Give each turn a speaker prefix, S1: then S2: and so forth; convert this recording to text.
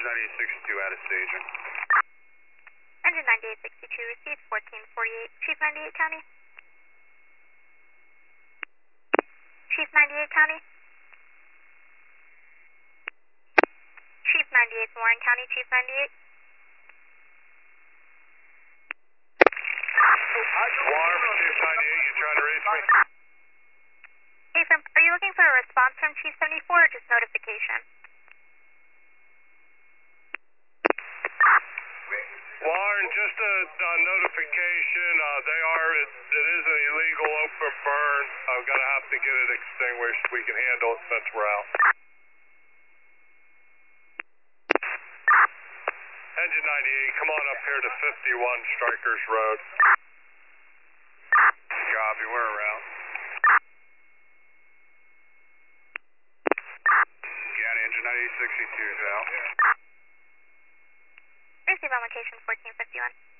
S1: Engine 9862 out of staging.
S2: Engine 9862 received 1448. Chief 98 County. Chief 98 County. Chief 98 Warren County. Chief 98.
S1: Warren, Chief 98, you trying to reach me?
S2: Hey, are you looking for a response from Chief 74 or just notification?
S1: Warren, just a notification. It is an illegal open burn. I'm going to have to get it extinguished. We can handle it since we're out. Engine 98, come on up here to 51 Strikers Road. Copy, we're around. County Engine 9862 is out.
S2: Receive on location 1451.